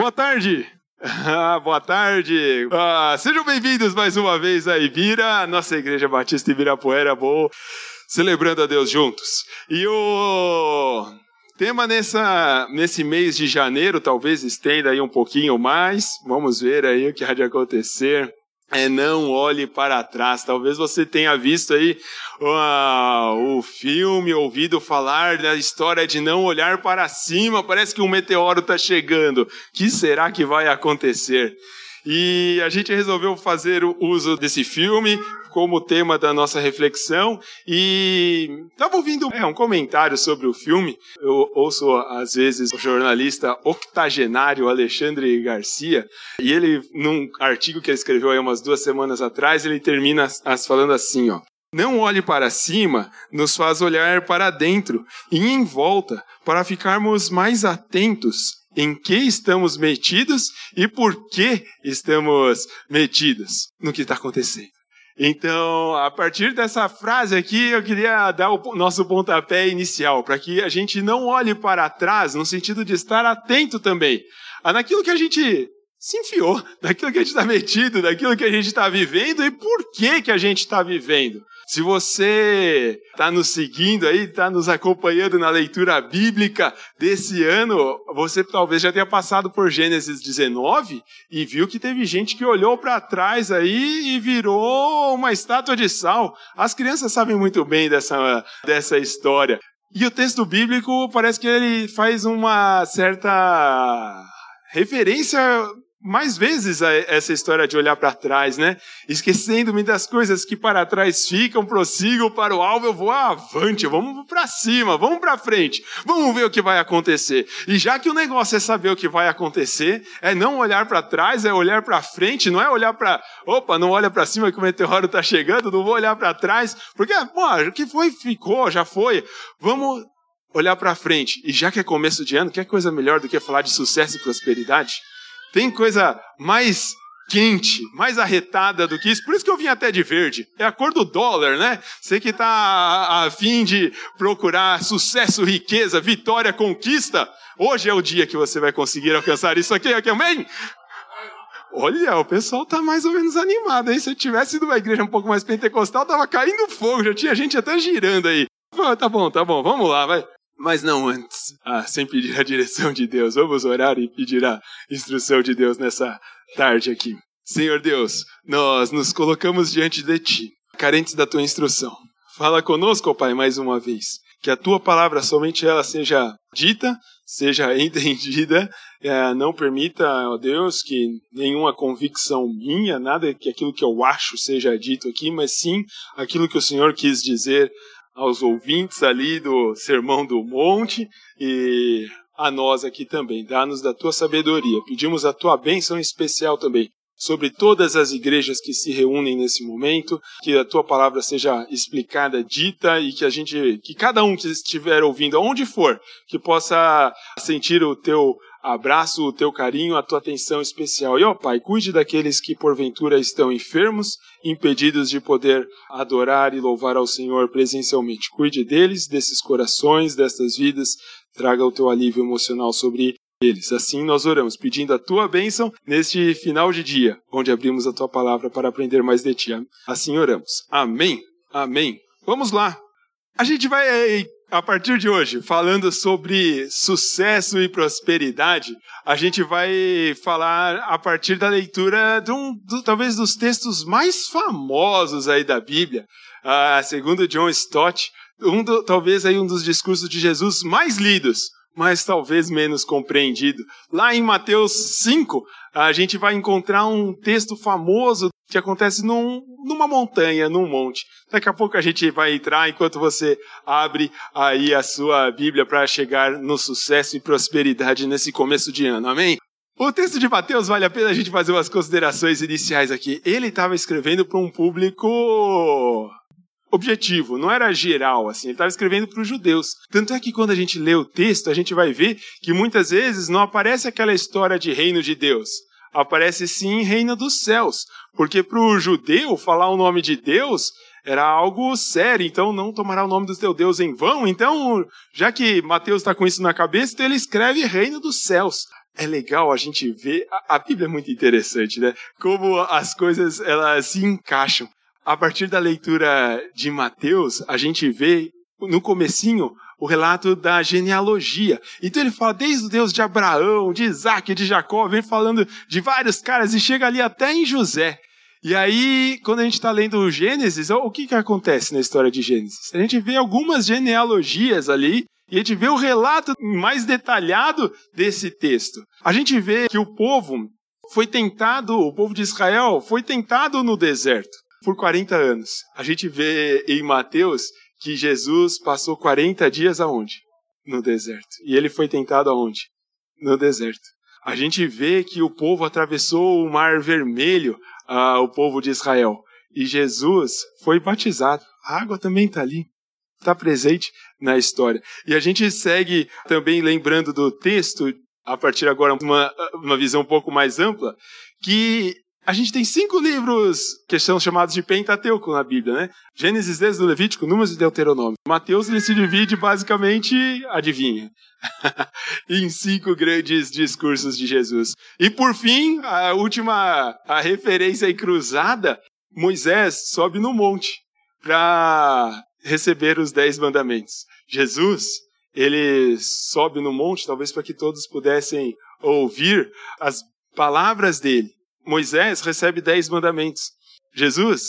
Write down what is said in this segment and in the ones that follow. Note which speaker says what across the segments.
Speaker 1: Boa tarde! Boa tarde! Sejam bem-vindos mais uma vez a Ibira, nossa Igreja Batista Ibirapuera, celebrando a Deus juntos. E o tema nesse mês de janeiro, talvez estenda aí um pouquinho mais, vamos ver aí o que há de acontecer. Não olhe para trás. Talvez você tenha visto aí o filme, ouvido falar da história de não olhar para cima. Parece que um meteoro está chegando. O que será que vai acontecer? E a gente resolveu fazer o uso desse filme como tema da nossa reflexão. E estava ouvindo um comentário sobre o filme. Eu ouço, às vezes, o jornalista octogenário Alexandre Garcia. E ele, num artigo que ele escreveu aí umas 2 semanas atrás, ele termina falando assim, ó. Não olhe para cima, nos faz olhar para dentro e em volta, para ficarmos mais atentos em que estamos metidos e por que estamos metidos no que está acontecendo. Então, a partir dessa frase aqui, eu queria dar o nosso pontapé inicial, para que a gente não olhe para trás, no sentido de estar atento também naquilo que a gente se enfiou, daquilo que a gente está metido, daquilo que a gente está vivendo e por que a gente está vivendo. Se você está nos seguindo aí, está nos acompanhando na leitura bíblica desse ano, você talvez já tenha passado por Gênesis 19 e viu que teve gente que olhou para trás aí e virou uma estátua de sal. As crianças sabem muito bem dessa história. E o texto bíblico parece que ele faz uma certa referência mais vezes a essa história de olhar para trás, né? Esquecendo-me das coisas que para trás ficam, prossigo para o alvo, eu vou avante, vamos para cima, vamos para frente, vamos ver o que vai acontecer. E já que o negócio é saber o que vai acontecer, é não olhar para trás, é olhar para frente, não é olhar para, não olha para cima que o meteoro está chegando, não vou olhar para trás, porque, o que foi, ficou, já foi, vamos olhar para frente. E já que é começo de ano, que coisa melhor do que falar de sucesso e prosperidade? Tem coisa mais quente, mais arretada do que isso. Por isso que eu vim até de verde. É a cor do dólar, né? Você que está a fim de procurar sucesso, riqueza, vitória, conquista. Hoje é o dia que você vai conseguir alcançar isso aqui, amém? Olha, o pessoal está mais ou menos animado, hein? Se eu tivesse ido uma igreja um pouco mais pentecostal, estava caindo fogo, já tinha gente até girando aí. Tá bom, vamos lá, vai. Mas não antes, sem pedir a direção de Deus. Vamos orar e pedir a instrução de Deus nessa tarde aqui. Senhor Deus, nós nos colocamos diante de Ti, carentes da Tua instrução. Fala conosco, ó Pai, mais uma vez. Que a Tua palavra, somente ela seja dita, seja entendida. Não permita, ó Deus, que nenhuma convicção minha, nada que aquilo que eu acho seja dito aqui, mas sim aquilo que o Senhor quis dizer aos ouvintes ali do Sermão do Monte e a nós aqui também. Dá-nos da Tua sabedoria. Pedimos a Tua bênção especial também sobre todas as igrejas que se reúnem nesse momento, que a Tua palavra seja explicada, dita e que cada um que estiver ouvindo, aonde for, que possa sentir o Teu abraço, o Teu carinho, a Tua atenção especial. E, ó Pai, cuide daqueles que porventura estão enfermos, impedidos de poder adorar e louvar ao Senhor presencialmente. Cuide deles, desses corações, destas vidas. Traga o Teu alívio emocional sobre eles. Assim nós oramos, pedindo a Tua bênção neste final de dia, onde abrimos a Tua palavra para aprender mais de Ti. Assim oramos. Amém. Amém. Vamos lá. A gente vai, a partir de hoje, falando sobre sucesso e prosperidade, a gente vai falar a partir da leitura talvez dos textos mais famosos aí da Bíblia, segundo John Stott, talvez aí um dos discursos de Jesus mais lidos, mas talvez menos compreendido. Lá em Mateus 5, a gente vai encontrar um texto famoso que acontece numa montanha, num monte. Daqui a pouco a gente vai entrar enquanto você abre aí a sua Bíblia para chegar no sucesso e prosperidade nesse começo de ano, amém? O texto de Mateus, vale a pena a gente fazer umas considerações iniciais aqui. Ele estava escrevendo para um público objetivo, não era geral, assim, ele estava escrevendo para os judeus. Tanto é que quando a gente lê o texto, a gente vai ver que muitas vezes não aparece aquela história de reino de Deus. Aparece sim reino dos céus, porque para o judeu falar o nome de Deus era algo sério, então não tomará o nome do teu Deus em vão. Então, já que Mateus está com isso na cabeça, então ele escreve reino dos céus. é legal a gente ver, a Bíblia é muito interessante, né? Como as coisas, elas se encaixam. A partir da leitura de Mateus, a gente vê, no comecinho, o relato da genealogia. Então ele fala desde o Deus de Abraão, de Isaac, de Jacó, vem falando de vários caras e chega ali até em José. E aí, quando a gente está lendo o Gênesis, o que acontece na história de Gênesis? A gente vê algumas genealogias ali, e a gente vê o relato mais detalhado desse texto. A gente vê que o povo de Israel foi tentado no deserto por 40 anos. A gente vê em Mateus que Jesus passou 40 dias aonde? No deserto. E ele foi tentado aonde? No deserto. A gente vê que o povo atravessou o Mar Vermelho, o povo de Israel. E Jesus foi batizado. A água também está ali. Está presente na história. E a gente segue também lembrando do texto, a partir agora uma visão um pouco mais ampla, que a gente tem 5 livros que são chamados de Pentateuco na Bíblia, né? Gênesis, desde o Levítico, Números e Deuteronômio. Mateus, ele se divide basicamente, adivinha, em 5 grandes discursos de Jesus. E por fim, a referência aí cruzada, Moisés sobe no monte para receber os 10 mandamentos. Jesus, ele sobe no monte, talvez para que todos pudessem ouvir as palavras dele. Moisés recebe 10 mandamentos. Jesus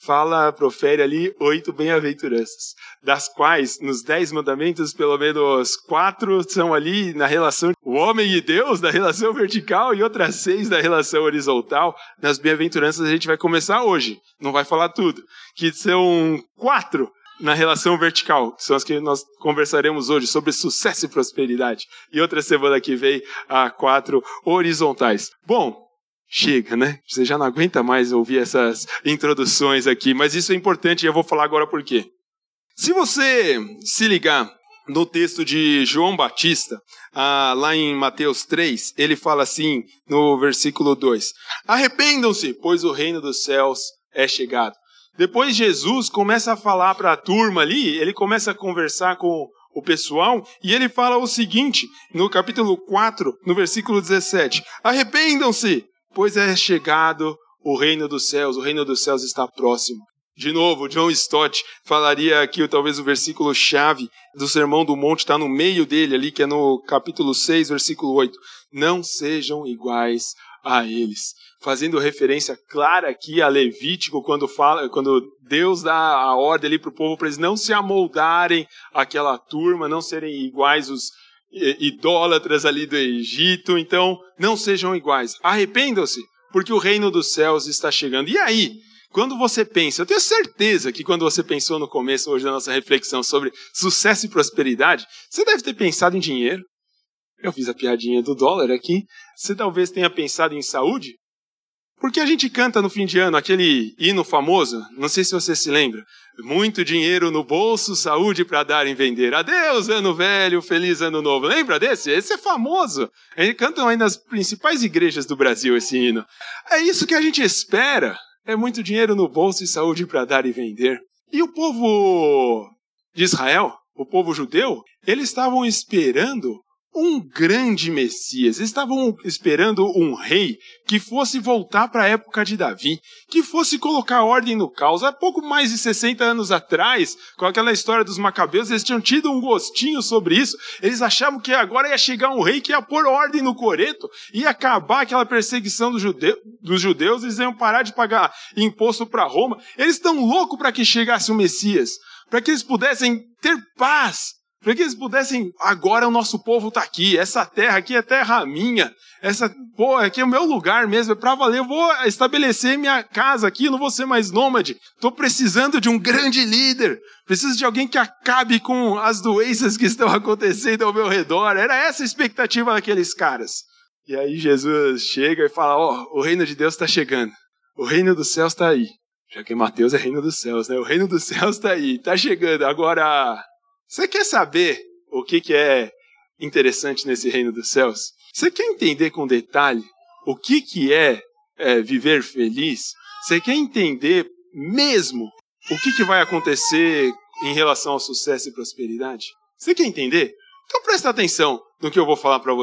Speaker 1: profere ali 8 bem-aventuranças, das quais, nos 10 mandamentos, pelo menos 4 são ali na relação o homem e Deus, da relação vertical, e outras 6 da relação horizontal. Nas bem-aventuranças a gente vai começar hoje, não vai falar tudo, que são 4 na relação vertical, que são as que nós conversaremos hoje, sobre sucesso e prosperidade. E outra semana que vem, 4 horizontais. Bom, chega, né? Você já não aguenta mais ouvir essas introduções aqui, mas isso é importante e eu vou falar agora por quê. Se você se ligar no texto de João Batista, lá em Mateus 3, ele fala assim, no versículo 2, arrependam-se, pois o reino dos céus é chegado. Depois Jesus começa a falar para a turma ali, ele começa a conversar com o pessoal, e ele fala o seguinte, no capítulo 4, no versículo 17, arrependam-se, pois é chegado o reino dos céus está próximo. De novo, John Stott falaria aqui, talvez o versículo-chave do Sermão do Monte está no meio dele ali, que é no capítulo 6, versículo 8. Não sejam iguais a eles. Fazendo referência clara aqui a Levítico, quando Deus dá a ordem ali para o povo, para eles não se amoldarem àquela turma, não serem iguais os idólatras ali do Egito. Então, não sejam iguais. Arrependam-se, porque o reino dos céus está chegando. E aí, quando você pensa, eu tenho certeza que quando você pensou no começo hoje da nossa reflexão sobre sucesso e prosperidade, você deve ter pensado em dinheiro. Eu fiz a piadinha do dólar aqui. Você talvez tenha pensado em saúde. Porque a gente canta no fim de ano aquele hino famoso, não sei se você se lembra, muito dinheiro no bolso, saúde para dar em vender. Adeus, ano velho, feliz ano novo. Lembra desse? Esse é famoso. Eles cantam aí nas principais igrejas do Brasil esse hino. É isso que a gente espera. É muito dinheiro no bolso e saúde para dar e vender. E o povo de Israel, o povo judeu, eles estavam esperando um grande Messias. Eles estavam esperando um rei que fosse voltar para a época de Davi, que fosse colocar ordem no caos. Há pouco mais de 60 anos atrás, com aquela história dos Macabeus, eles tinham tido um gostinho sobre isso. Eles achavam que agora ia chegar um rei que ia pôr ordem no coreto, ia acabar aquela perseguição dos judeus, eles iam parar de pagar imposto para Roma. Eles estão loucos para que chegasse o Messias, para que eles pudessem ter paz, para que eles pudessem, agora o nosso povo está aqui, essa terra aqui é terra minha, aqui é o meu lugar mesmo, é para valer, eu vou estabelecer minha casa aqui, eu não vou ser mais nômade, estou precisando de um grande líder, preciso de alguém que acabe com as doenças que estão acontecendo ao meu redor. Era essa a expectativa daqueles caras. E aí Jesus chega e fala, o reino de Deus está chegando, o reino dos céus está aí, já que Mateus é reino dos céus, né? O reino dos céus está aí, está chegando, agora... Você quer saber o que é interessante nesse reino dos céus? Você quer entender com detalhe o que é viver feliz? Você quer entender mesmo o que vai acontecer em relação ao sucesso e prosperidade? Você quer entender? Então presta atenção no que eu vou falar para você.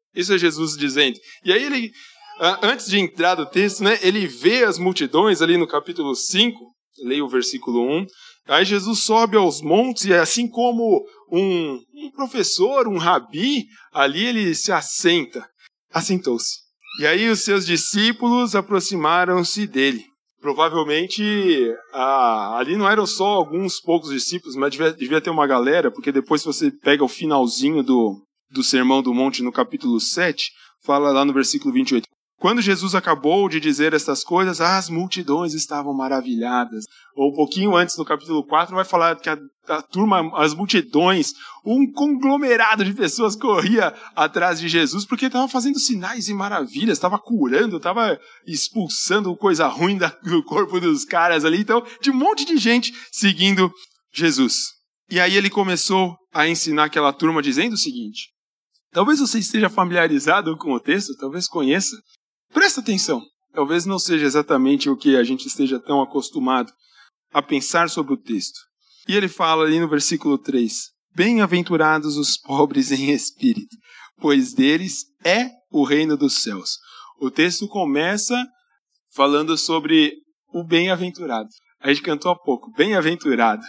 Speaker 1: Isso é Jesus dizendo. E aí ele, antes de entrar no texto, né, ele vê as multidões ali no capítulo 5, leia o versículo 1. Aí Jesus sobe aos montes e assim como um professor, um rabi, ali ele se assentou-se. E aí os seus discípulos aproximaram-se dele. Provavelmente ali não eram só alguns poucos discípulos, mas devia ter uma galera, porque depois se você pega o finalzinho do Sermão do Monte no capítulo 7, fala lá no versículo 28. Quando Jesus acabou de dizer estas coisas, as multidões estavam maravilhadas. Ou um pouquinho antes, no capítulo 4, vai falar que a turma, as multidões, um conglomerado de pessoas corria atrás de Jesus, porque estava fazendo sinais e maravilhas, estava curando, estava expulsando coisa ruim do corpo dos caras ali. Então, de um monte de gente seguindo Jesus. E aí ele começou a ensinar aquela turma dizendo o seguinte. Talvez você esteja familiarizado com o texto, talvez conheça. Presta atenção, talvez não seja exatamente o que a gente esteja tão acostumado a pensar sobre o texto. E ele fala ali no versículo 3, bem-aventurados os pobres em espírito, pois deles é o reino dos céus. O texto começa falando sobre o bem-aventurado. A gente cantou há pouco, bem-aventurado.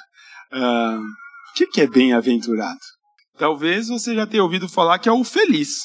Speaker 1: O que é bem-aventurado? Talvez você já tenha ouvido falar que é o feliz.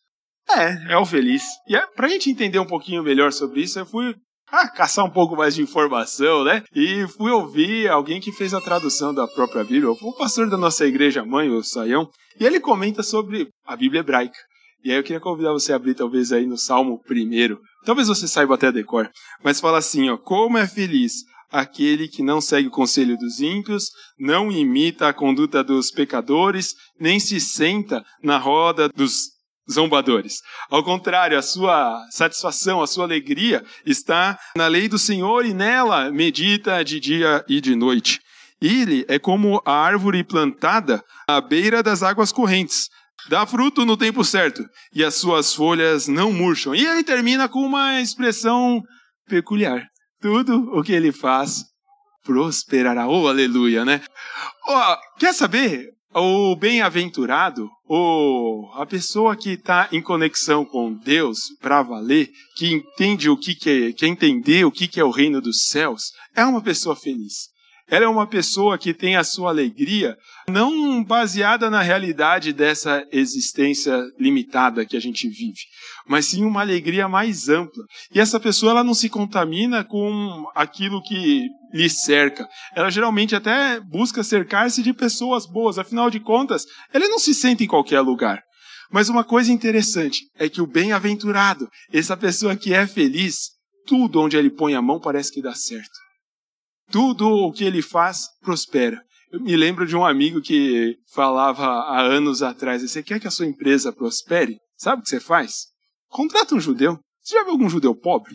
Speaker 1: É o feliz. E pra gente entender um pouquinho melhor sobre isso, eu fui caçar um pouco mais de informação, né? E fui ouvir alguém que fez a tradução da própria Bíblia, o pastor da nossa igreja mãe, o Saião, e ele comenta sobre a Bíblia hebraica. E aí eu queria convidar você a abrir talvez aí no Salmo 1. Talvez você saiba até decor. Mas fala assim, como é feliz aquele que não segue o conselho dos ímpios, não imita a conduta dos pecadores, nem se senta na roda dos zombadores. Ao contrário, a sua satisfação, a sua alegria está na lei do Senhor e nela medita de dia e de noite. Ele é como a árvore plantada à beira das águas correntes. Dá fruto no tempo certo e as suas folhas não murcham. E ele termina com uma expressão peculiar. Tudo o que ele faz prosperará. Oh, aleluia, né? Quer saber? O bem-aventurado, ou a pessoa que está em conexão com Deus para valer, que entende o que quer entender o que é o reino dos céus, é uma pessoa feliz. Ela é uma pessoa que tem a sua alegria não baseada na realidade dessa existência limitada que a gente vive, mas sim uma alegria mais ampla. E essa pessoa ela não se contamina com aquilo que lhe cerca. Ela geralmente até busca cercar-se de pessoas boas. Afinal de contas, ele não se sente em qualquer lugar. Mas uma coisa interessante é que o bem-aventurado, essa pessoa que é feliz, tudo onde ele põe a mão parece que dá certo. Tudo o que ele faz prospera. Eu me lembro de um amigo que falava há anos atrás, você quer que a sua empresa prospere? Sabe o que você faz? Contrata um judeu. Você já viu algum judeu pobre?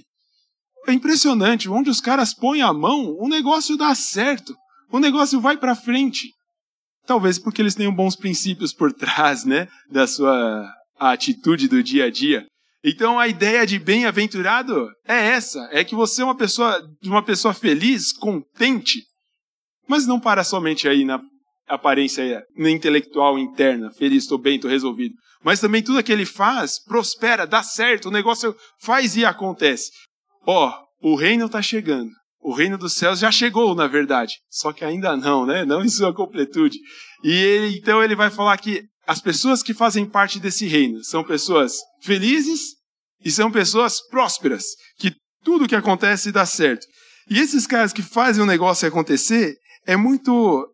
Speaker 1: É impressionante, onde os caras põem a mão, o negócio dá certo. O negócio vai para frente. Talvez porque eles tenham bons princípios por trás, né, da sua atitude do dia a dia. Então a ideia de bem-aventurado é essa, é que você é uma pessoa feliz, contente, mas não para somente aí na aparência na intelectual interna, feliz, estou bem, estou resolvido, mas também tudo que ele faz prospera, dá certo, o negócio faz e acontece. O reino está chegando, o reino dos céus já chegou, na verdade, só que ainda não, né? Não em sua completude. E então ele vai falar que as pessoas que fazem parte desse reino são pessoas felizes e são pessoas prósperas, que tudo que acontece dá certo. E esses caras que fazem o negócio acontecer, é muito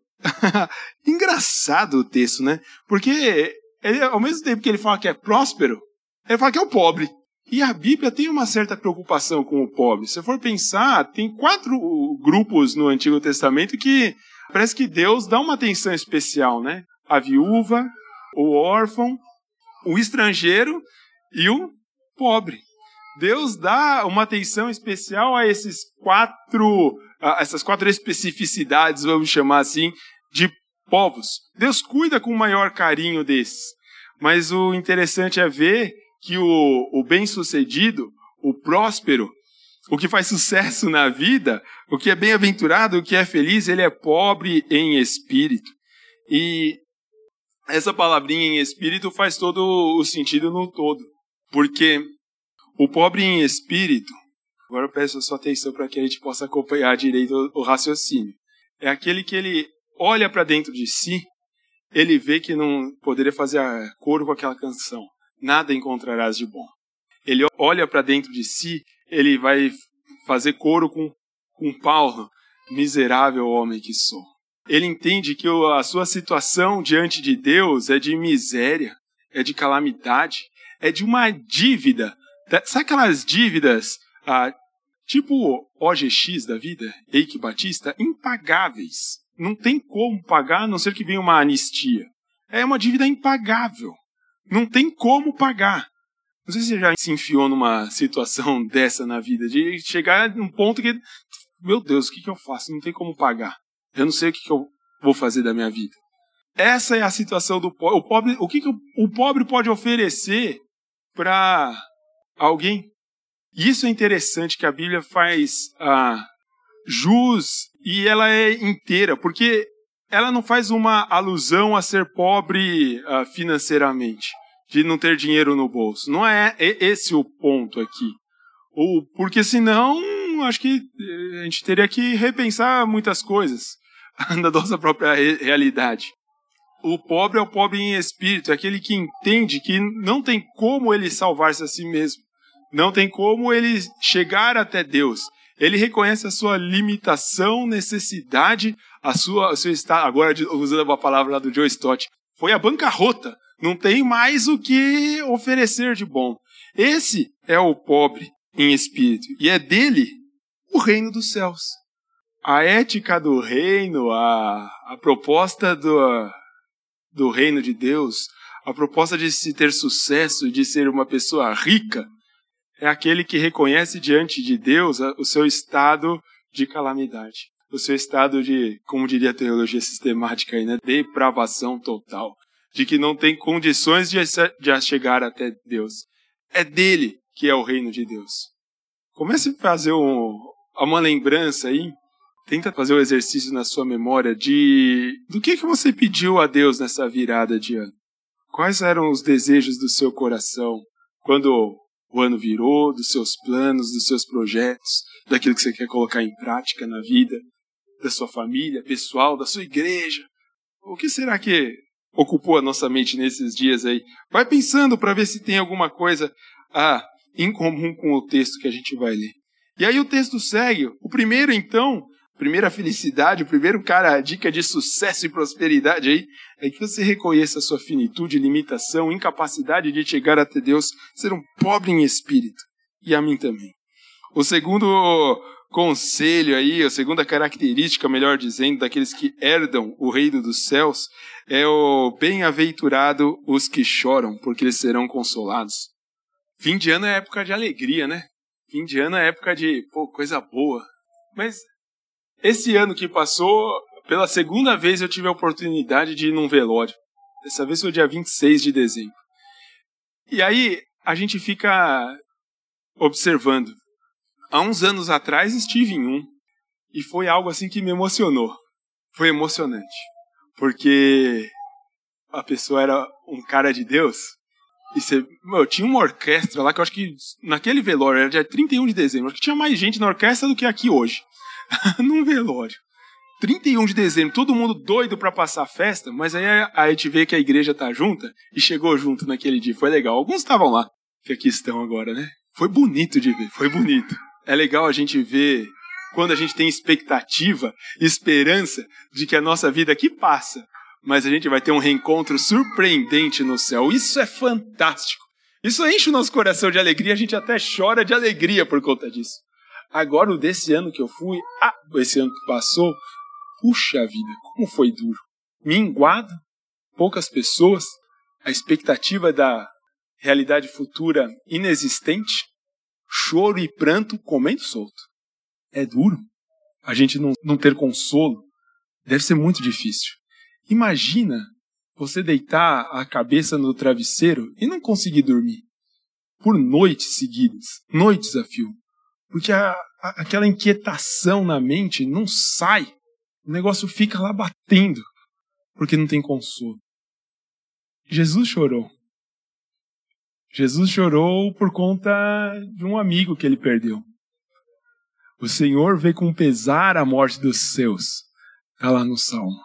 Speaker 1: engraçado o texto, né? Porque ele, ao mesmo tempo que ele fala que é próspero, ele fala que é o pobre. E a Bíblia tem uma certa preocupação com o pobre. Se for pensar, tem 4 grupos no Antigo Testamento que parece que Deus dá uma atenção especial, né? A viúva, o órfão, o estrangeiro e o pobre. Deus dá uma atenção especial a essas 4 especificidades, vamos chamar assim, de povos. Deus cuida com maior carinho desses. Mas o interessante é ver que o bem-sucedido, o próspero, o que faz sucesso na vida, o que é bem-aventurado, o que é feliz, ele é pobre em espírito. E essa palavrinha em espírito faz todo o sentido no todo. Porque o pobre em espírito, agora eu peço a sua atenção para que a gente possa acompanhar direito o raciocínio. É aquele que ele olha para dentro de si, ele vê que não poderia fazer coro com aquela canção. Nada encontrarás de bom. Ele olha para dentro de si, ele vai fazer coro com Paulo, miserável homem que sou. Ele entende que a sua situação diante de Deus é de miséria, é de calamidade, é de uma dívida. Sabe aquelas dívidas, tipo OGX da vida, Eike Batista, impagáveis. Não tem como pagar, a não ser que venha uma anistia. É uma dívida impagável. Não tem como pagar. Não sei se você já se enfiou numa situação dessa na vida, de chegar num ponto que, meu Deus, o que eu faço? Não tem como pagar. Eu não sei o que eu vou fazer da minha vida. Essa é a situação do pobre. O que o pobre pode oferecer para alguém? Isso é interessante, que a Bíblia faz jus, e ela é inteira, porque ela não faz uma alusão a ser pobre financeiramente, de não ter dinheiro no bolso. Não é esse o ponto aqui. Porque senão, acho que a gente teria que repensar muitas coisas da nossa própria realidade. O pobre é o pobre em espírito, é aquele que entende que não tem como ele salvar-se a si mesmo. Não tem como ele chegar até Deus. Ele reconhece a sua limitação, necessidade, o seu estado. Agora, usando a palavra lá do Joe Stott, foi a bancarrota. Não tem mais o que oferecer de bom. Esse é o pobre em espírito. E é dele o reino dos céus. A ética do reino, a proposta do reino de Deus, a proposta de se ter sucesso e de ser uma pessoa rica, é aquele que reconhece diante de Deus o seu estado de calamidade. O seu estado de, como diria a teologia sistemática aí, né? Depravação total. De que não tem condições de chegar até Deus. É dele que é o reino de Deus. Comece a fazer uma lembrança aí. Tenta fazer o exercício na sua memória do que você pediu a Deus nessa virada de ano. Quais eram os desejos do seu coração quando o ano virou, dos seus planos, dos seus projetos, daquilo que você quer colocar em prática na vida, da sua família, pessoal, da sua igreja. O que será que ocupou a nossa mente nesses dias aí? Vai pensando para ver se tem alguma coisa em comum com o texto que a gente vai ler. E aí o texto segue. O primeiro, então, primeira felicidade, o primeiro a dica de sucesso e prosperidade aí, é que você reconheça a sua finitude, limitação, incapacidade de chegar até Deus, ser um pobre em espírito. E a mim também. O segundo conselho aí, a segunda característica, melhor dizendo, daqueles que herdam o reino dos céus, é o bem-aventurado os que choram, porque eles serão consolados. Fim de ano é época de alegria, né? Fim de ano é época de, coisa boa. Mas esse ano que passou, pela segunda vez eu tive a oportunidade de ir num velório. Dessa vez foi dia 26 de dezembro. E aí a gente fica observando. Há uns anos atrás estive em um. E foi algo assim que me emocionou. Foi emocionante. Porque a pessoa era um cara de Deus. E tinha uma orquestra lá que eu acho que naquele velório, era dia 31 de dezembro. Acho que tinha mais gente na orquestra do que aqui hoje. Num velório. 31 de dezembro, todo mundo doido pra passar a festa, mas aí a gente vê que a igreja tá junta e chegou junto naquele dia. Foi legal. Alguns estavam lá, que aqui estão agora, né? Foi bonito de ver, foi bonito. É legal a gente ver quando a gente tem expectativa, esperança de que a nossa vida aqui passa, mas a gente vai ter um reencontro surpreendente no céu. Isso é fantástico. Isso enche o nosso coração de alegria, a gente até chora de alegria por conta disso. Agora, o desse ano que eu fui, esse ano que passou, puxa vida, como foi duro. Minguado, poucas pessoas, a expectativa da realidade futura inexistente, choro e pranto comendo solto. É duro. A gente não ter consolo deve ser muito difícil. Imagina você deitar a cabeça no travesseiro e não conseguir dormir por noites seguidas, noites a fio. Porque aquela inquietação na mente não sai. O negócio fica lá batendo, porque não tem consolo.
Speaker 2: Jesus chorou. Jesus chorou por conta de um amigo que ele perdeu. O Senhor vê com pesar a morte dos seus. Está lá no Salmo.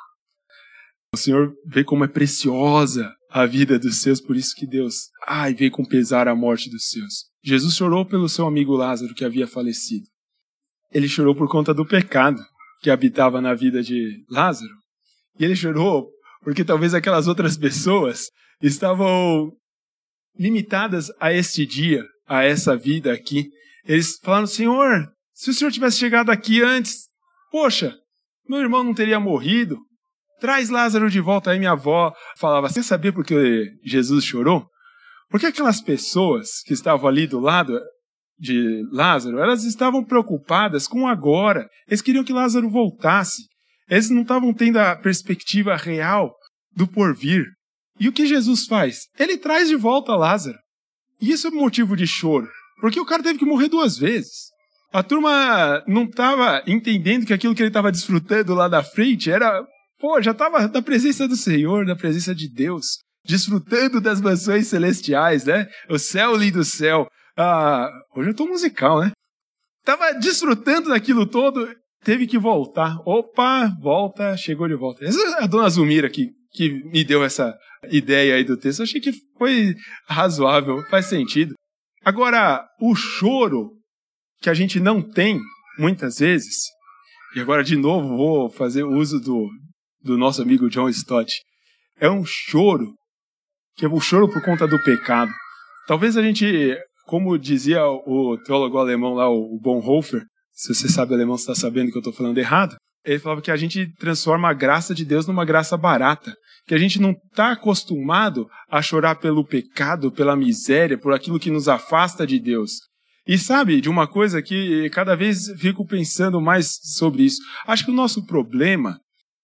Speaker 2: O Senhor vê como é preciosa a vida dos seus, por isso que Deus vê com pesar a morte dos seus. Jesus chorou pelo seu amigo Lázaro que havia falecido. Ele chorou por conta do pecado que habitava na vida de Lázaro. E ele chorou porque talvez aquelas outras pessoas estavam limitadas a este dia, a essa vida aqui. Eles falaram, Senhor, se o Senhor tivesse chegado aqui antes, poxa, meu irmão não teria morrido. Traz Lázaro de volta. Aí minha avó falava, você sabia por que Jesus chorou? Porque aquelas pessoas que estavam ali do lado de Lázaro, elas estavam preocupadas com o agora. Eles queriam que Lázaro voltasse. Eles não estavam tendo a perspectiva real do porvir. E o que Jesus faz? Ele traz de volta Lázaro. E isso é motivo de choro, porque o cara teve que morrer 2 vezes. A turma não estava entendendo que aquilo que ele estava desfrutando lá da frente era... já estava da presença do Senhor, da presença de Deus, desfrutando das mansões celestiais, né? O céu lindo céu. Hoje eu estou musical, né? Estava desfrutando daquilo todo, teve que voltar. Opa, volta, chegou de volta. Essa é a dona Zumira que me deu essa ideia aí do texto. Eu achei que foi razoável, faz sentido. Agora, o choro que a gente não tem, muitas vezes, e agora de novo vou fazer uso do nosso amigo John Stott, é um choro, que é um choro por conta do pecado. Talvez a gente, como dizia o teólogo alemão lá, o Bonhoeffer, se você sabe alemão, você está sabendo que eu estou falando errado, ele falava que a gente transforma a graça de Deus numa graça barata, que a gente não está acostumado a chorar pelo pecado, pela miséria, por aquilo que nos afasta de Deus. E sabe, de uma coisa que cada vez fico pensando mais sobre isso, acho que o nosso problema,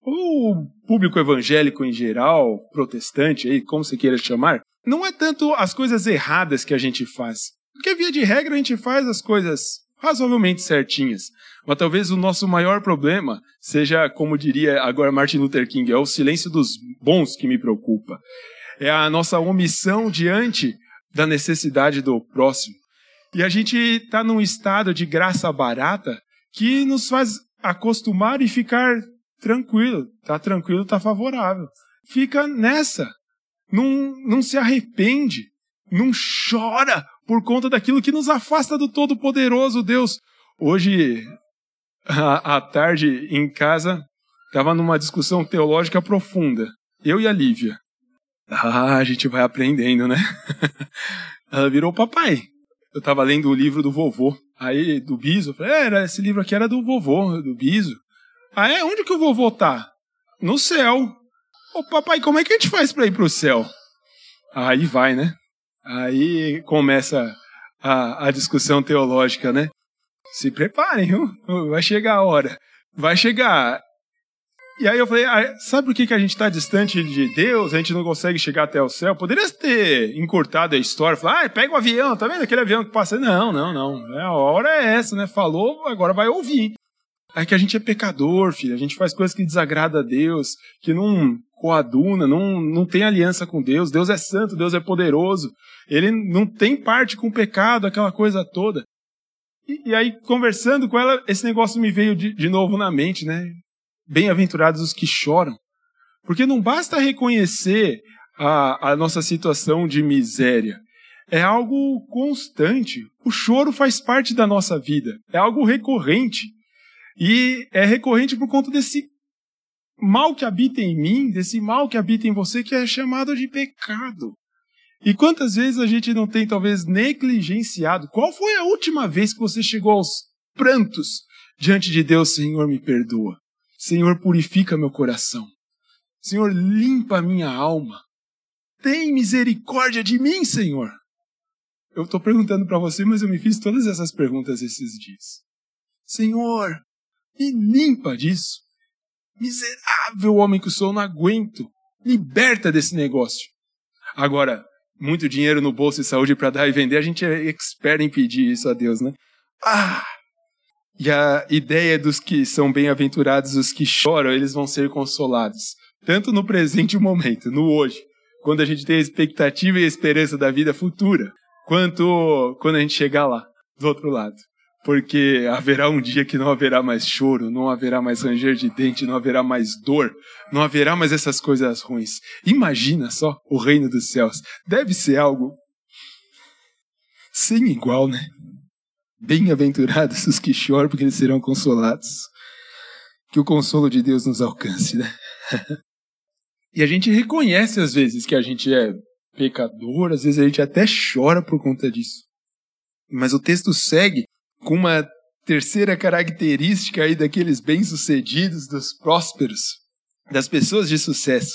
Speaker 2: o público evangélico em geral, protestante, aí, como você queira chamar, não é tanto as coisas erradas que a gente faz. Porque, via de regra, a gente faz as coisas razoavelmente certinhas. Mas talvez o nosso maior problema seja, como diria agora Martin Luther King, é o silêncio dos bons que me preocupa. É a nossa omissão diante da necessidade do próximo. E a gente está num estado de graça barata que nos faz acostumar e ficar tranquilo, tá favorável. Fica nessa, não se arrepende, não chora por conta daquilo que nos afasta do Todo-Poderoso Deus. Hoje, à tarde, em casa, estava numa discussão teológica profunda, eu e a Lívia. A gente vai aprendendo, né? Ela virou papai. Eu estava lendo o livro do vovô, aí do Biso, eu falei, esse livro aqui era do vovô, do Biso. Onde que o vovô tá? No céu. Ô papai, como é que a gente faz para ir pro céu? Aí vai, né? Aí começa a discussão teológica, né? Se preparem, viu? Vai chegar a hora. Vai chegar. E aí eu falei, sabe por que a gente está distante de Deus? A gente não consegue chegar até o céu? Poderia ter encurtado a história. Falar, pega o avião, tá vendo aquele avião que passa? Não. A hora é essa, né? Falou, agora vai ouvir. É que a gente é pecador, filho. A gente faz coisas que desagradam a Deus, que não coaduna, não tem aliança com Deus. Deus é santo, Deus é poderoso. Ele não tem parte com o pecado, aquela coisa toda. E aí, conversando com ela, esse negócio me veio de novo na mente, né? Bem-aventurados os que choram. Porque não basta reconhecer a nossa situação de miséria. É algo constante. O choro faz parte da nossa vida. É algo recorrente. E é recorrente por conta desse mal que habita em mim, desse mal que habita em você, que é chamado de pecado. E quantas vezes a gente não tem, talvez, negligenciado? Qual foi a última vez que você chegou aos prantos diante de Deus? Senhor, me perdoa. Senhor, purifica meu coração. Senhor, limpa a minha alma. Tem misericórdia de mim, Senhor. Eu estou perguntando para você, mas eu me fiz todas essas perguntas esses dias. Senhor, me limpa disso. Miserável homem que eu sou, não aguento. Liberta desse negócio. Agora, muito dinheiro no bolso e saúde para dar e vender, a gente é expert em pedir isso a Deus, né? E a ideia dos que são bem-aventurados, os que choram, eles vão ser consolados. Tanto no presente momento, no hoje, quando a gente tem a expectativa e a esperança da vida futura, quanto quando a gente chegar lá, do outro lado. Porque haverá um dia que não haverá mais choro, não haverá mais ranger de dente, não haverá mais dor, não haverá mais essas coisas ruins. Imagina só o reino dos céus. Deve ser algo sem igual, né? Bem-aventurados os que choram, porque eles serão consolados. Que o consolo de Deus nos alcance, né? E a gente reconhece às vezes que a gente é pecador, às vezes a gente até chora por conta disso. Mas o texto segue com uma terceira característica aí daqueles bem-sucedidos, dos prósperos, das pessoas de sucesso.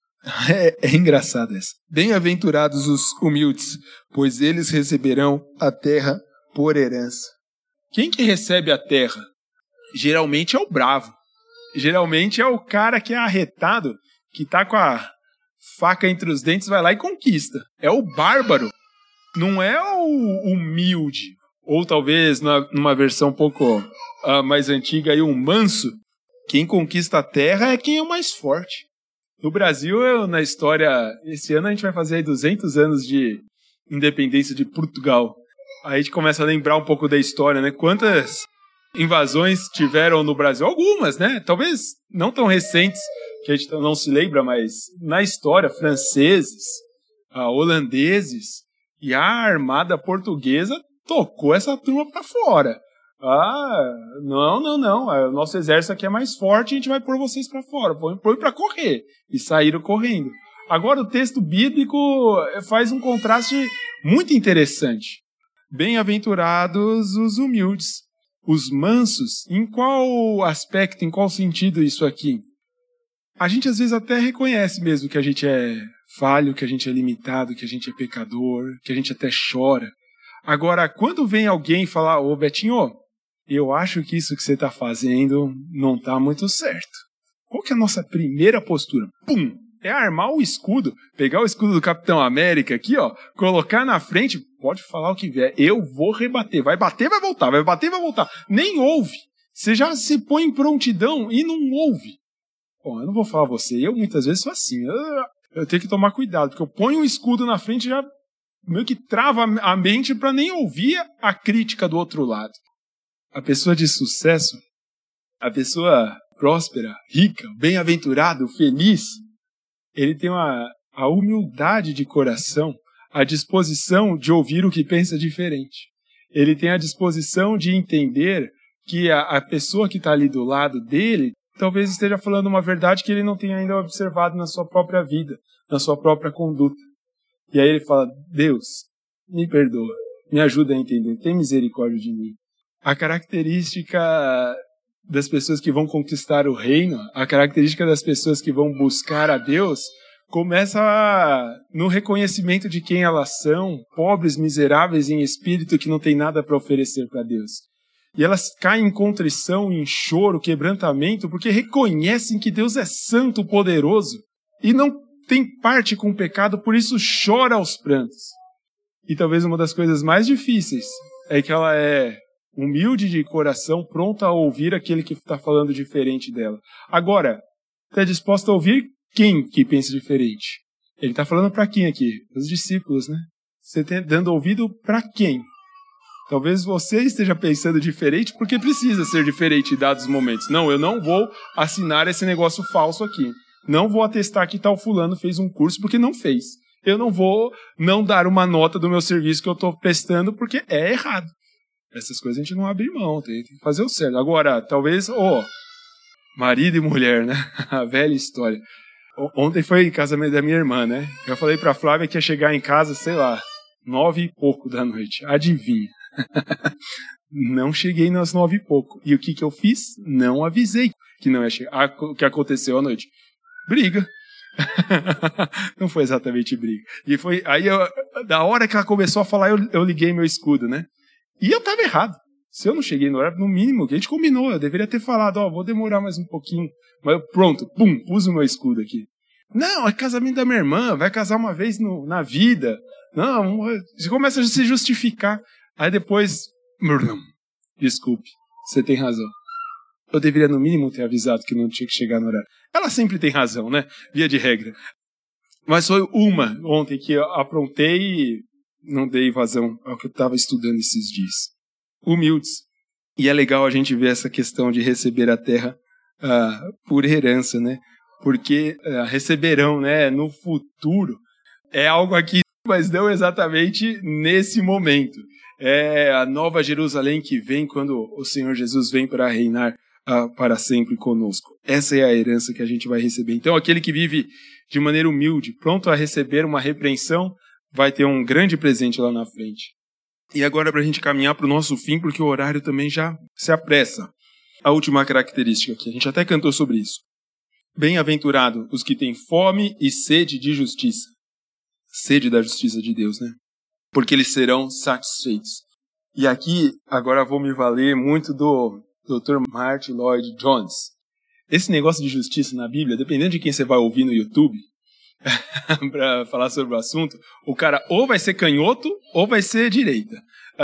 Speaker 2: É engraçado essa. Bem-aventurados os humildes, pois eles receberão a terra por herança. Quem que recebe a terra? Geralmente é o bravo. Geralmente é o cara que é arretado, que tá com a faca entre os dentes, vai lá e conquista. É o bárbaro. Não é o humilde. Ou talvez, numa versão um pouco mais antiga, aí, um manso. Quem conquista a terra é quem é o mais forte. No Brasil, na história, esse ano a gente vai fazer aí 200 anos de independência de Portugal. Aí a gente começa a lembrar um pouco da história, né? Quantas invasões tiveram no Brasil? Algumas, né? Talvez não tão recentes, que a gente não se lembra, mas na história, franceses, holandeses, e a armada portuguesa tocou essa turma pra fora. Não. O nosso exército aqui é mais forte, a gente vai pôr vocês pra fora. Põe pra correr. E saíram correndo. Agora o texto bíblico faz um contraste muito interessante. Bem-aventurados os humildes, os mansos. Em qual aspecto, em qual sentido isso aqui? A gente às vezes até reconhece mesmo que a gente é falho, que a gente é limitado, que a gente é pecador, que a gente até chora. Agora, quando vem alguém falar, ô Betinho, eu acho que isso que você está fazendo não está muito certo. Qual que é a nossa primeira postura? Pum! É armar o escudo, pegar o escudo do Capitão América aqui, ó, colocar na frente, pode falar o que vier, eu vou rebater, vai bater, vai voltar, vai bater, vai voltar. Nem ouve. Você já se põe em prontidão e não ouve. Bom, eu não vou falar você, eu muitas vezes sou assim, eu tenho que tomar cuidado, porque eu ponho o escudo na frente e já meio que trava a mente para nem ouvir a crítica do outro lado. A pessoa de sucesso, a pessoa próspera, rica, bem-aventurado, feliz, ele tem a humildade de coração, a disposição de ouvir o que pensa diferente. Ele tem a disposição de entender que a pessoa que está ali do lado dele talvez esteja falando uma verdade que ele não tenha ainda observado na sua própria vida, na sua própria conduta. E aí ele fala, Deus, me perdoa, me ajuda a entender, tem misericórdia de mim. A característica das pessoas que vão conquistar o reino, a característica das pessoas que vão buscar a Deus, começa no reconhecimento de quem elas são, pobres, miseráveis em espírito, que não tem nada para oferecer para Deus. E elas caem em contrição, em choro, quebrantamento, porque reconhecem que Deus é santo, poderoso, e não tem parte com o pecado, por isso chora aos prantos. E talvez uma das coisas mais difíceis é que ela é humilde de coração, pronta a ouvir aquele que está falando diferente dela. Agora, está disposta a ouvir quem que pensa diferente? Ele está falando para quem aqui? Os discípulos, né? Você está dando ouvido para quem? Talvez você esteja pensando diferente porque precisa ser diferente em dados momentos. Não, eu não vou assinar esse negócio falso aqui. Não vou atestar que tal fulano fez um curso porque não fez. Eu não vou não dar uma nota do meu serviço que eu estou prestando porque é errado. Essas coisas a gente não abre mão, tem que fazer o certo. Agora, talvez, marido e mulher, né? A velha história. Ontem foi casamento da minha irmã, né? Eu falei pra Flávia que ia chegar em casa, sei lá, 9 e pouco da noite. Adivinha? Não cheguei nas 9 e pouco. E o que eu fiz? Não avisei que não ia chegar. O que aconteceu à noite? Briga. Não foi exatamente briga. E foi aí, da hora que ela começou a falar, eu liguei meu escudo, né? E eu tava errado. Se eu não cheguei no horário, no mínimo, que a gente combinou, eu deveria ter falado, vou demorar mais um pouquinho. Mas pronto, pum, pus o meu escudo aqui. Não, é casamento da minha irmã, vai casar uma vez na vida. Não, você começa a se justificar. Aí depois, desculpe, você tem razão. Eu deveria no mínimo ter avisado que não tinha que chegar no horário. Ela sempre tem razão, né? Via de regra. Mas foi uma ontem que eu aprontei e não dei vazão ao que eu estava estudando esses dias. Humildes. E é legal a gente ver essa questão de receber a terra por herança, né? Porque receberão, né, no futuro. É algo aqui, mas não exatamente nesse momento. É a nova Jerusalém que vem quando o Senhor Jesus vem para reinar para sempre conosco. Essa é a herança que a gente vai receber. Então, aquele que vive de maneira humilde, pronto a receber uma repreensão, vai ter um grande presente lá na frente. E agora, para a gente caminhar para o nosso fim, porque o horário também já se apressa. A última característica aqui, a gente até cantou sobre isso. Bem-aventurado os que têm fome e sede de justiça. Sede da justiça de Deus, né? Porque eles serão satisfeitos. E aqui, agora vou me valer muito do Dr. Martin Lloyd Jones. Esse negócio de justiça na Bíblia, dependendo de quem você vai ouvir no YouTube, para falar sobre o assunto, o cara ou vai ser canhoto ou vai ser direita.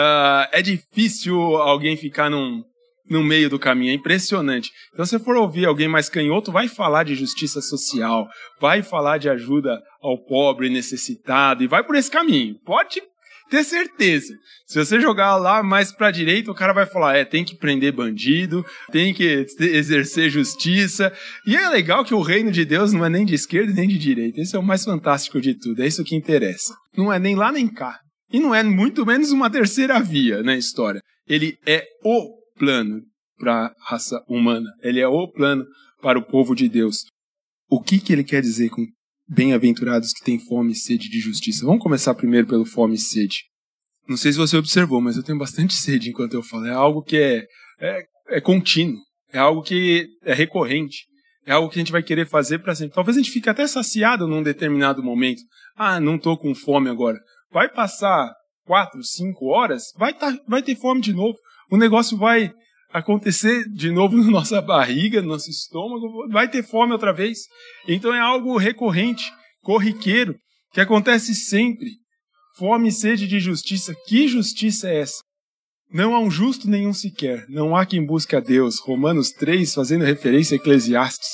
Speaker 2: É difícil alguém ficar no meio do caminho, é impressionante. Então, se for ouvir alguém mais canhoto, vai falar de justiça social, vai falar de ajuda ao pobre necessitado, e vai por esse caminho. Pode ter certeza. Se você jogar lá mais para a direita, o cara vai falar, tem que prender bandido, tem que exercer justiça. E é legal que o reino de Deus não é nem de esquerda nem de direita. Esse é o mais fantástico de tudo, é isso que interessa. Não é nem lá nem cá. E não é muito menos uma terceira via na história. Ele é o plano para a raça humana. Ele é o plano para o povo de Deus. O que ele quer dizer com bem-aventurados que têm fome e sede de justiça? Vamos começar primeiro pelo fome e sede. Não sei se você observou, mas eu tenho bastante sede enquanto eu falo. É algo que é contínuo. É algo que é recorrente. É algo que a gente vai querer fazer para sempre. Talvez a gente fique até saciado num determinado momento. Não estou com fome agora. Vai passar 4, 5 horas, vai ter fome de novo. O negócio vai acontecer de novo na nossa barriga, no nosso estômago, vai ter fome outra vez. Então é algo recorrente, corriqueiro, que acontece sempre. Fome e sede de justiça. Que justiça é essa? Não há um justo nenhum sequer. Não há quem busque a Deus. Romanos 3, fazendo referência a Eclesiastes.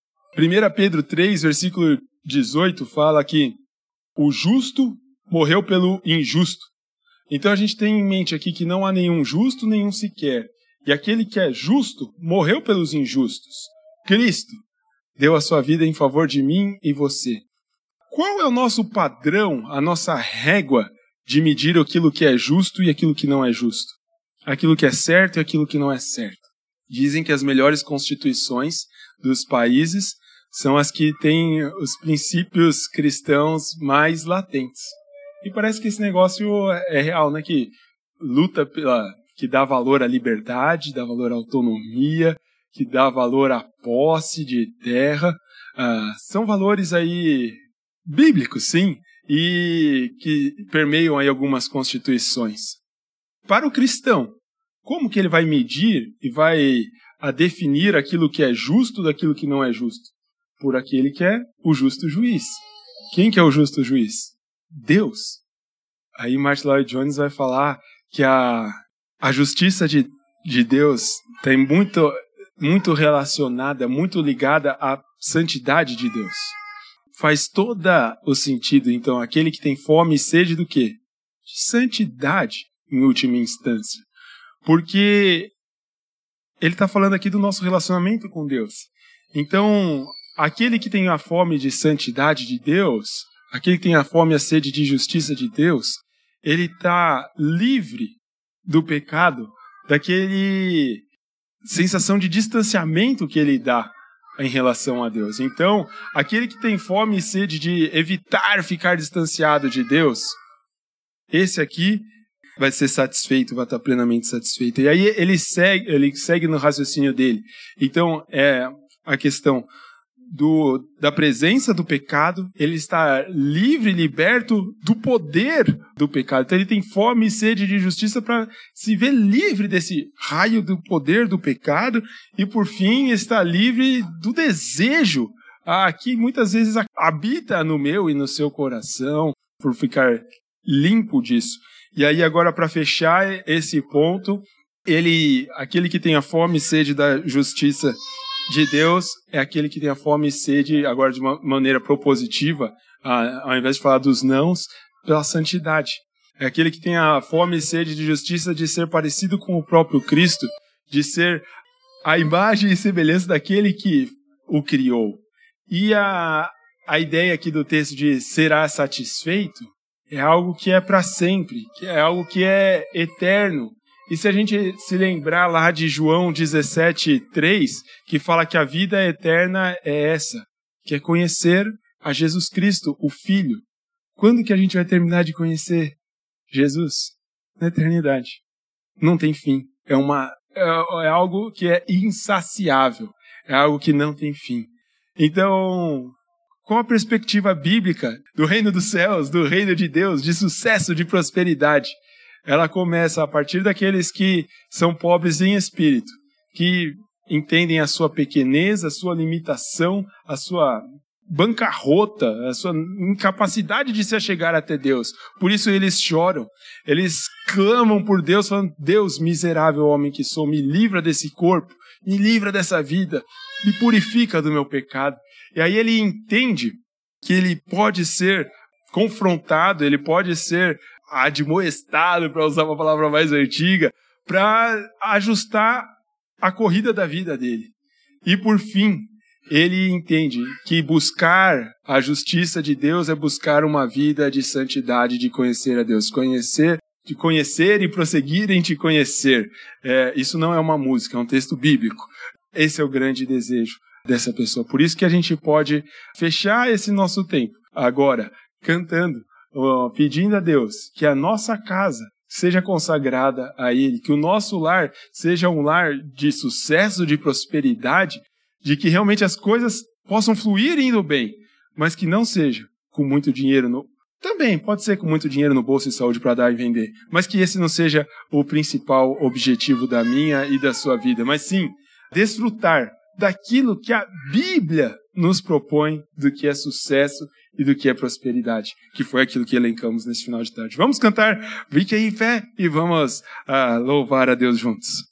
Speaker 2: 1 Pedro 3, versículo 18, fala que o justo morreu pelo injusto. Então a gente tem em mente aqui que não há nenhum justo, nenhum sequer. E aquele que é justo morreu pelos injustos. Cristo deu a sua vida em favor de mim e você. Qual é o nosso padrão, a nossa régua de medir aquilo que é justo e aquilo que não é justo? Aquilo que é certo e aquilo que não é certo. Dizem que as melhores constituições dos países são as que têm os princípios cristãos mais latentes. E parece que esse negócio é real, né? Que luta que dá valor à liberdade, dá valor à autonomia, que dá valor à posse de terra. São valores aí bíblicos, sim, e que permeiam aí algumas constituições. Para o cristão, como que ele vai medir e vai definir aquilo que é justo daquilo que não é justo? Por aquele que é o justo juiz. Quem que é o justo juiz? Deus. Aí Martin Lloyd Jones vai falar que a justiça de Deus tem muito relacionada, muito ligada à santidade de Deus. Faz todo o sentido, então, aquele que tem fome e sede do quê? De santidade, em última instância. Porque ele está falando aqui do nosso relacionamento com Deus. Então, aquele que tem a fome de santidade de Deus, aquele que tem a fome e a sede de justiça de Deus, ele está livre do pecado, daquele sensação de distanciamento que ele dá em relação a Deus. Então, aquele que tem fome e sede de evitar ficar distanciado de Deus, esse aqui vai ser satisfeito, vai estar plenamente satisfeito. E aí ele segue no raciocínio dele. Então, a questão da presença do pecado, ele está livre, liberto do poder do pecado. Então ele tem fome e sede de justiça para se ver livre desse raio do poder do pecado e, por fim, está livre do desejo que muitas vezes habita no meu e no seu coração, por ficar limpo disso. E aí agora, para fechar esse ponto, aquele que tem a fome e sede da justiça de Deus é aquele que tem a fome e sede, agora de uma maneira propositiva, ao invés de falar dos nãos, pela santidade. É aquele que tem a fome e sede de justiça, de ser parecido com o próprio Cristo, de ser a imagem e semelhança daquele que o criou. E a ideia aqui do texto de será satisfeito é algo que é para sempre, que é algo que é eterno. E se a gente se lembrar lá de João 17:3, que fala que a vida eterna é essa, que é conhecer a Jesus Cristo, o Filho. Quando que a gente vai terminar de conhecer Jesus? Na eternidade. Não tem fim. É algo que é insaciável. É algo que não tem fim. Então, com a perspectiva bíblica do reino dos céus, do reino de Deus, de sucesso, de prosperidade, ela começa a partir daqueles que são pobres em espírito, que entendem a sua pequenez, a sua limitação, a sua bancarrota, a sua incapacidade de se achegar até Deus. Por isso eles choram, eles clamam por Deus, falando: Deus, miserável homem que sou, me livra desse corpo, me livra dessa vida, me purifica do meu pecado. E aí ele entende que ele pode ser confrontado, ele pode ser admoestado, para usar uma palavra mais antiga, para ajustar a corrida da vida dele. E por fim, ele entende que buscar a justiça de Deus é buscar uma vida de santidade, de conhecer a Deus, de conhecer e prosseguir em te conhecer. Isso não é uma música, é um texto bíblico. Esse é o grande desejo dessa pessoa. Por isso que a gente pode fechar esse nosso tempo agora, cantando, pedindo a Deus que a nossa casa seja consagrada a Ele, que o nosso lar seja um lar de sucesso, de prosperidade, de que realmente as coisas possam fluir indo bem, mas que não seja com muito dinheiro Também pode ser com muito dinheiro no bolso e saúde para dar e vender, mas que esse não seja o principal objetivo da minha e da sua vida, mas sim desfrutar daquilo que a Bíblia nos propõe, do que é sucesso e do que é prosperidade, que foi aquilo que elencamos nesse final de tarde. Vamos cantar Fique em Fé e vamos louvar a Deus juntos.